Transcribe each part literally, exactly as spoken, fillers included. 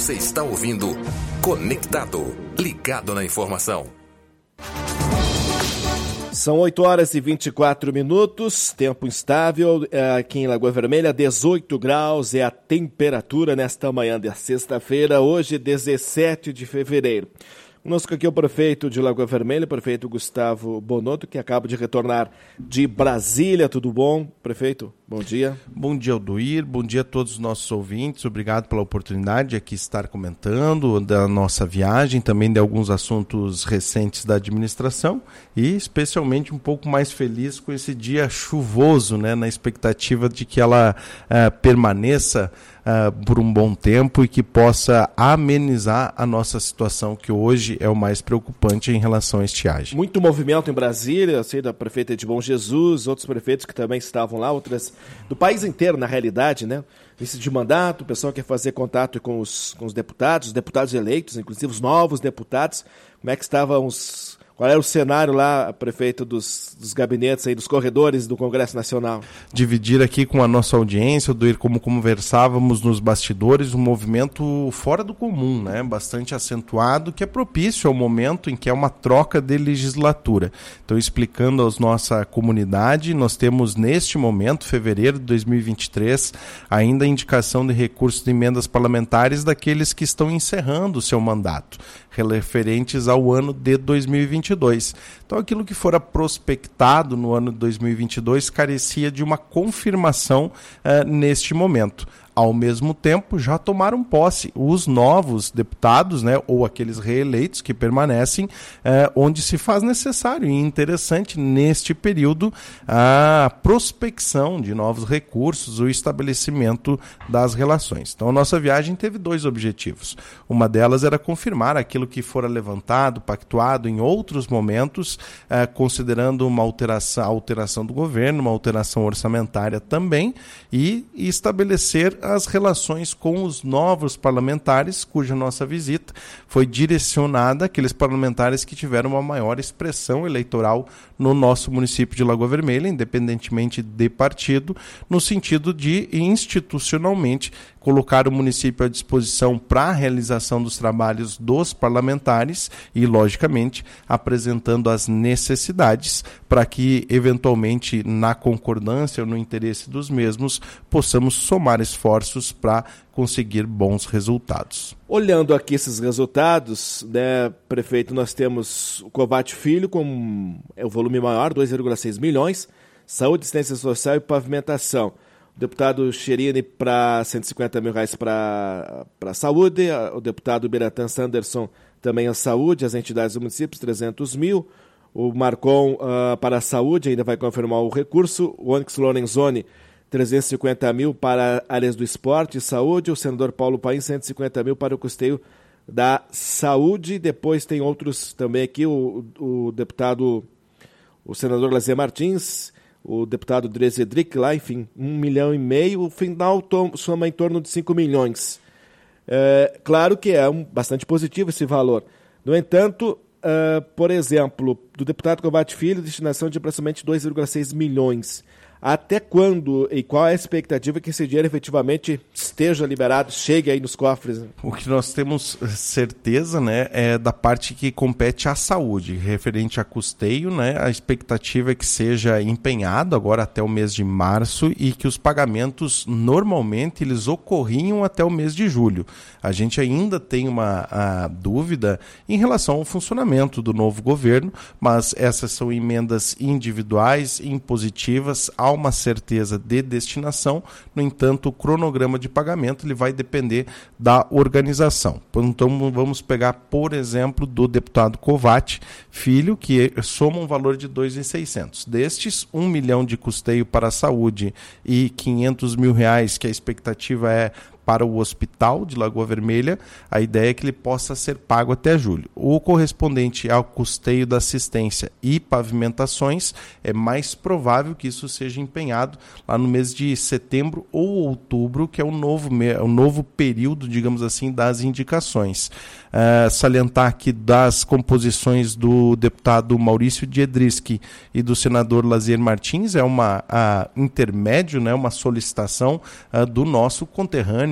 Você está ouvindo Conectado, ligado na informação. São oito horas e vinte e quatro minutos, tempo instável aqui em Lagoa Vermelha, dezoito graus é a temperatura nesta manhã de sexta-feira, hoje dezessete de fevereiro. Conosco aqui é o prefeito de Lagoa Vermelha, o prefeito Gustavo Bonotto, que acaba de retornar de Brasília. Tudo bom, prefeito? Bom dia. Bom dia, Aldoir. Bom dia a todos os nossos ouvintes. Obrigado pela oportunidade de aqui estar comentando da nossa viagem, também de alguns assuntos recentes da administração e especialmente um pouco mais feliz com esse dia chuvoso, né, na expectativa de que ela uh, permaneça Uh, por um bom tempo e que possa amenizar a nossa situação, que hoje é o mais preocupante em relação à estiagem. Muito movimento em Brasília, sei da prefeita de Bom Jesus, outros prefeitos que também estavam lá, outras do país inteiro, na realidade, né? Início de mandato, o pessoal quer fazer contato com os, com os deputados, os deputados eleitos, inclusive os novos deputados. Como é que estavam os... Qual era o cenário lá, prefeito, dos, dos gabinetes aí, dos corredores do Congresso Nacional? Dividir aqui com a nossa audiência, do como conversávamos nos bastidores, um movimento fora do comum, né? Bastante acentuado, que é propício ao momento em que é uma troca de legislatura. Então, explicando à nossa comunidade, nós temos neste momento, fevereiro de dois mil e vinte e três, ainda a indicação de recursos de emendas parlamentares daqueles que estão encerrando o seu mandato, referentes ao ano de dois mil e vinte e dois. Então, aquilo que fora prospectado no ano de dois mil e vinte e dois carecia de uma confirmação uh, neste momento. Ao mesmo tempo, já tomaram posse os novos deputados, né, ou aqueles reeleitos que permanecem, eh, onde se faz necessário e interessante, neste período, a prospecção de novos recursos, o estabelecimento das relações. Então, a nossa viagem teve dois objetivos. Uma delas era confirmar aquilo que fora levantado, pactuado em outros momentos, eh, considerando uma alteração, alteração do governo, uma alteração orçamentária também, e, e estabelecer as relações com os novos parlamentares, cuja nossa visita foi direcionada àqueles parlamentares que tiveram uma maior expressão eleitoral no nosso município de Lagoa Vermelha, independentemente de partido, no sentido de institucionalmente colocar o município à disposição para a realização dos trabalhos dos parlamentares e, logicamente, apresentando as necessidades para que, eventualmente, na concordância ou no interesse dos mesmos, possamos somar esforços para conseguir bons resultados. Olhando aqui esses resultados, né, prefeito, nós temos o Covate Filho com é o volume maior, dois vírgula seis milhões, saúde, assistência social e pavimentação. O deputado Cherini para cento e cinquenta mil reais para a saúde, o deputado Biratã Sanderson também a saúde, as entidades do município, trezentos mil, o Marcon uh, para a saúde ainda vai confirmar o recurso, o Onyx Lorenzoni, trezentos e cinquenta mil para áreas do esporte e saúde, o senador Paulo Paim, cento e cinquenta mil para o custeio da saúde, depois tem outros também aqui, o, o deputado, o senador Lazier Martins, o deputado Drezedric lá, enfim, um milhão e meio, o final soma em torno de cinco milhões. É, claro que é um, bastante positivo esse valor. No entanto, uh, por exemplo, do deputado Covate Filho, destinação de aproximadamente dois vírgula seis milhões. Até quando e qual é a expectativa que esse dinheiro efetivamente esteja liberado, chegue aí nos cofres? O que nós temos certeza, né, é da parte que compete à saúde, referente a custeio, né, a expectativa é que seja empenhado agora até o mês de março e que os pagamentos normalmente eles ocorriam até o mês de julho. A gente ainda tem uma a, dúvida em relação ao funcionamento do novo governo, mas essas são emendas individuais, impositivas, há uma certeza de destinação, no entanto, o cronograma de pagamento ele vai depender da organização. Então, vamos pegar, por exemplo, do deputado Covate Filho, que soma um valor de dois mil e seiscentos. Destes, um milhão de custeio para a saúde e quinhentos mil reais, que a expectativa é para o hospital de Lagoa Vermelha, a ideia é que ele possa ser pago até julho. O correspondente ao custeio da assistência e pavimentações, é mais provável que isso seja empenhado lá no mês de setembro ou outubro, que é o novo, o novo período, digamos assim, das indicações. Uh, salientar que das composições do deputado Maurício Diedrischi e do senador Lazier Martins, é uma uh, intermédio, né, uma solicitação uh, do nosso conterrâneo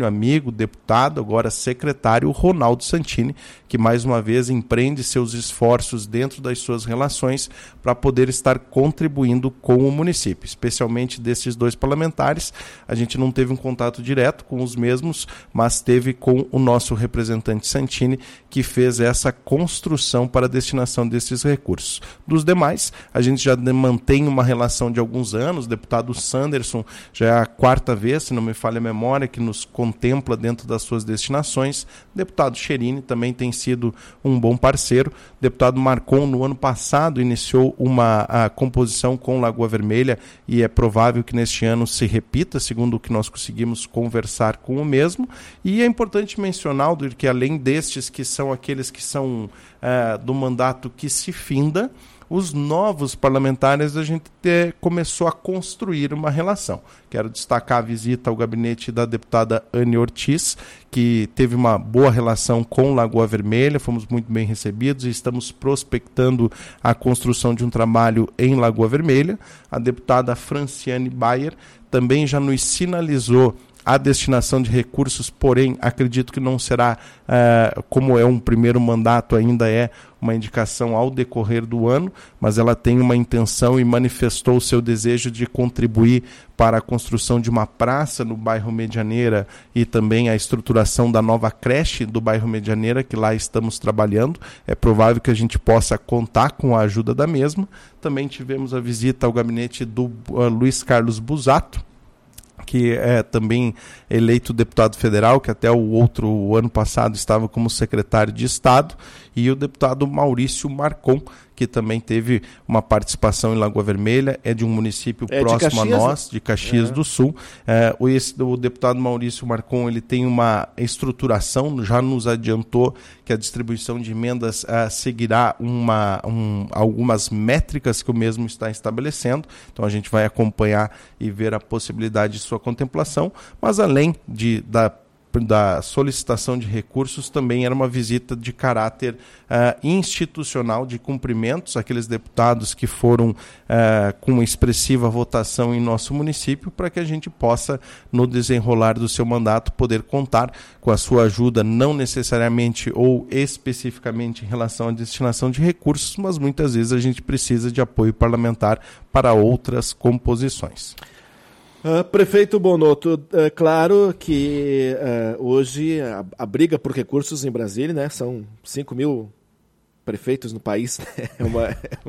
conterrâneo, amigo, deputado, agora secretário, Ronaldo Santini, que mais uma vez empreende seus esforços dentro das suas relações para poder estar contribuindo com o município. Especialmente desses dois parlamentares, a gente não teve um contato direto com os mesmos, mas teve com o nosso representante Santini, que fez essa construção para a destinação desses recursos. Dos demais, a gente já mantém uma relação de alguns anos. O deputado Sanderson já é a quarta vez, se não me falha a memória, que nos contempla dentro das suas destinações. O deputado Cherini também tem sido um bom parceiro. O deputado Marcon, no ano passado, iniciou uma a composição com Lagoa Vermelha e é provável que neste ano se repita, segundo o que nós conseguimos conversar com o mesmo. E é importante mencionar, Aldir, que além destes que são aqueles que são uh, do mandato que se finda, os novos parlamentares a gente te, começou a construir uma relação. Quero destacar a visita ao gabinete da deputada Anne Ortiz, que teve uma boa relação com Lagoa Vermelha, fomos muito bem recebidos e estamos prospectando a construção de um trabalho em Lagoa Vermelha. A deputada Franciane Bayer também já nos sinalizou a destinação de recursos, porém, acredito que não será, uh, como é um primeiro mandato, ainda é uma indicação ao decorrer do ano, mas ela tem uma intenção e manifestou o seu desejo de contribuir para a construção de uma praça no bairro Medianeira e também a estruturação da nova creche do bairro Medianeira, que lá estamos trabalhando. É provável que a gente possa contar com a ajuda da mesma. Também tivemos a visita ao gabinete do uh, Luiz Carlos Busato, que é também eleito deputado federal, que até o outro o ano passado estava como secretário de Estado, e o deputado Maurício Marcon, que também teve uma participação em Lagoa Vermelha, é de um município é próximo Caxias, a nós, de Caxias é. do Sul. É, o, esse, o deputado Maurício Marcon, ele tem uma estruturação, já nos adiantou que a distribuição de emendas uh, seguirá uma, um, algumas métricas que o mesmo está estabelecendo, então a gente vai acompanhar e ver a possibilidade de sua contemplação, mas além de, da da solicitação de recursos, também era uma visita de caráter uh, institucional, de cumprimentos àqueles deputados que foram uh, com expressiva votação em nosso município, para que a gente possa, no desenrolar do seu mandato, poder contar com a sua ajuda, não necessariamente ou especificamente em relação à destinação de recursos, mas muitas vezes a gente precisa de apoio parlamentar para outras composições. Uh, prefeito Bonotto, uh, claro que uh, hoje a, a briga por recursos em Brasília, né, são cinco mil prefeitos no país, né, é, uma,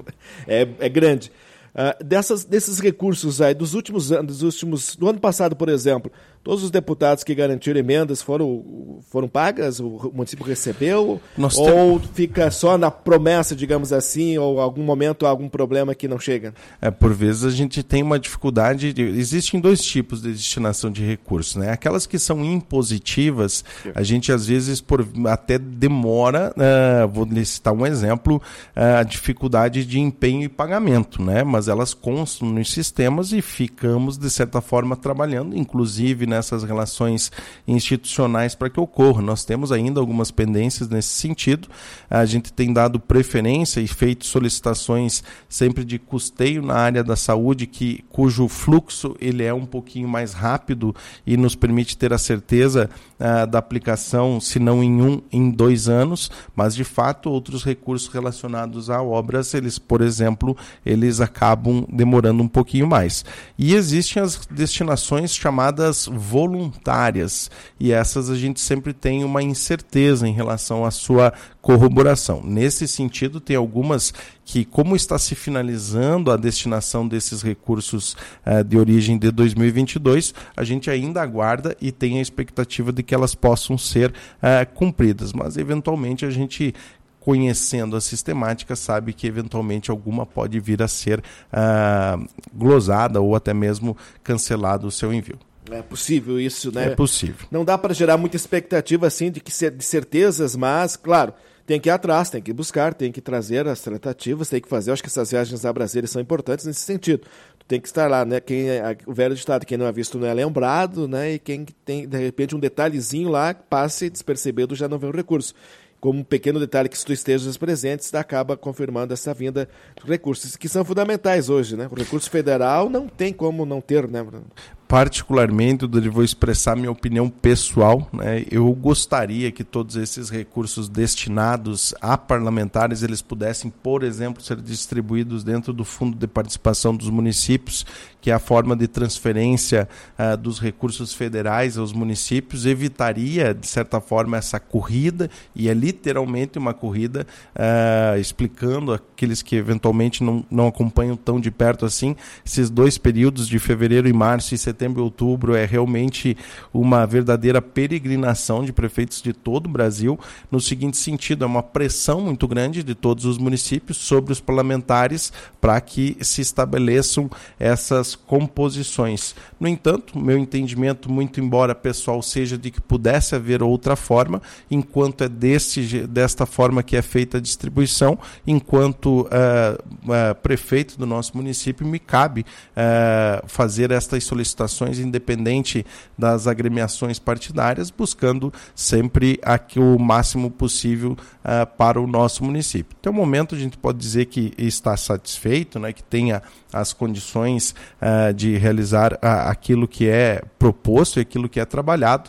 é, é grande. Uh, dessas, desses recursos aí, dos últimos anos, dos últimos, do ano passado, por exemplo, todos os deputados que garantiram emendas foram, foram pagas, o município recebeu, Nós ou tem... fica só na promessa, digamos assim, ou algum momento há algum problema que não chega? É, por vezes a gente tem uma dificuldade, de... existem dois tipos de destinação de recursos, né? Aquelas que são impositivas, a gente às vezes por... até demora, uh, vou citar um exemplo, uh, a dificuldade de empenho e pagamento, né? Mas elas constam nos sistemas e ficamos, de certa forma, trabalhando, inclusive nessas relações institucionais para que ocorra. Nós temos ainda algumas pendências nesse sentido. A gente tem dado preferência e feito solicitações sempre de custeio na área da saúde, que, cujo fluxo ele é um pouquinho mais rápido e nos permite ter a certeza uh, da aplicação, se não em um, em dois anos, mas de fato outros recursos relacionados a obras, eles, por exemplo, eles acabam demorando um pouquinho mais. E existem as destinações chamadas voluntárias, e essas a gente sempre tem uma incerteza em relação à sua corroboração. Nesse sentido, tem algumas que, como está se finalizando a destinação desses recursos uh, de origem de dois mil e vinte e dois, a gente ainda aguarda e tem a expectativa de que elas possam ser uh, cumpridas, mas eventualmente a gente, conhecendo a sistemática, sabe que eventualmente alguma pode vir a ser uh, glosada ou até mesmo cancelado o seu envio. É possível isso, né? É possível. Não dá para gerar muita expectativa assim de, que, de certezas, mas, claro, tem que ir atrás, tem que buscar, tem que trazer as tratativas, tem que fazer. Eu acho que essas viagens a Brasília são importantes nesse sentido. Tu tem que estar lá, né? Quem é, o velho ditado, quem não é visto não é lembrado, né? E quem tem, de repente, um detalhezinho lá, passe despercebido, já não vê o recurso. Como um pequeno detalhe que, se tu estejas presentes, acaba confirmando essa vinda de recursos, que são fundamentais hoje, né? O recurso federal não tem como não ter, né, Bruno? particularmente, eu vou expressar minha opinião pessoal, né? Eu gostaria que todos esses recursos destinados a parlamentares, eles pudessem, por exemplo, ser distribuídos dentro do Fundo de Participação dos Municípios, que é a forma de transferência uh, dos recursos federais aos municípios, evitaria, de certa forma, essa corrida, e é literalmente uma corrida, uh, explicando aqueles que eventualmente não, não acompanham tão de perto assim, esses dois períodos de fevereiro e março e setembro e outubro é realmente uma verdadeira peregrinação de prefeitos de todo o Brasil, no seguinte sentido, é uma pressão muito grande de todos os municípios sobre os parlamentares para que se estabeleçam essas composições. No entanto, meu entendimento, muito embora pessoal, seja de que pudesse haver outra forma, enquanto é desse, desta forma que é feita a distribuição, enquanto uh, uh, prefeito do nosso município, me cabe uh, fazer estas solicitações independente das agremiações partidárias, buscando sempre aqui o máximo possível uh, para o nosso município. Até o momento a gente pode dizer que está satisfeito, né, que tenha as condições uh, de realizar uh, aquilo que é proposto e aquilo que é trabalhado,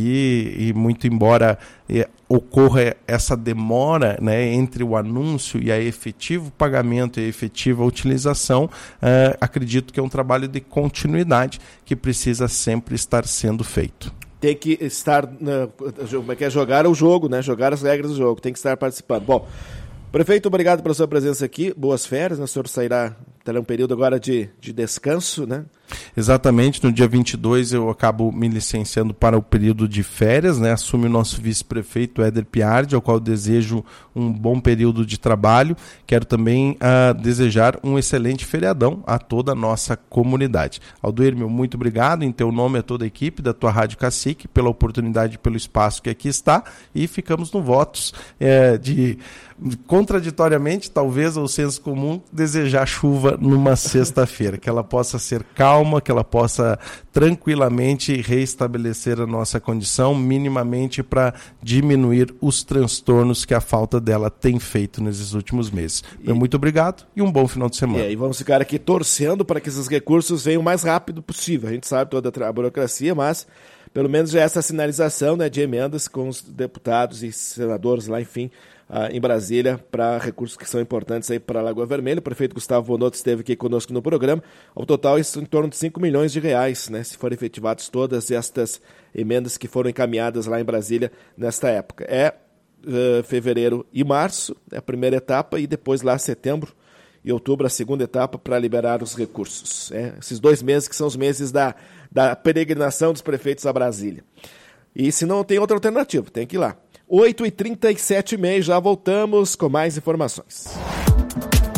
e, e muito embora uh, ocorra essa demora, né, entre o anúncio e a efetivo pagamento e a efetiva utilização, uh, acredito que é um trabalho de continuidade que precisa sempre estar sendo feito. Tem que estar, como é que é, jogar o jogo, né? Jogar as regras do jogo, tem que estar participando. Bom, prefeito, obrigado pela sua presença aqui, boas férias, né? O senhor sairá, terá um período agora de, de descanso, né? Exatamente, no dia vinte e dois eu acabo me licenciando para o período de férias, né? Assume o nosso vice-prefeito Éder Piardi, ao qual desejo um bom período de trabalho. Quero também uh, desejar um excelente feriadão a toda a nossa comunidade. Aldoir, meu muito obrigado, em teu nome a toda a equipe da tua Rádio Cacique, pela oportunidade e pelo espaço que aqui está, e ficamos no votos é, de, contraditoriamente, talvez ao senso comum, desejar chuva numa sexta-feira, que ela possa ser calma, que ela possa tranquilamente reestabelecer a nossa condição, minimamente para diminuir os transtornos que a falta dela tem feito nesses últimos meses. E, muito obrigado e um bom final de semana. É, e vamos ficar aqui torcendo para que esses recursos venham o mais rápido possível. A gente sabe toda a burocracia, mas pelo menos já essa sinalização, né, de emendas com os deputados e senadores lá, enfim, Uh, em Brasília, para recursos que são importantes aí para a Lagoa Vermelha. O prefeito Gustavo Bonotto esteve aqui conosco no programa. Ao total, isso em torno de cinco milhões de reais, né, se forem efetivadas todas estas emendas que foram encaminhadas lá em Brasília nesta época. É uh, fevereiro e março, é a primeira etapa, e depois lá setembro e outubro a segunda etapa para liberar os recursos. É, esses dois meses que são os meses da, da peregrinação dos prefeitos a Brasília. E se não tem outra alternativa, tem que ir lá. oito e trinta e sete e meia, já voltamos com mais informações.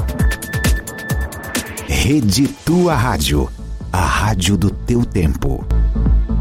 Rede Tua Rádio, a rádio do teu tempo.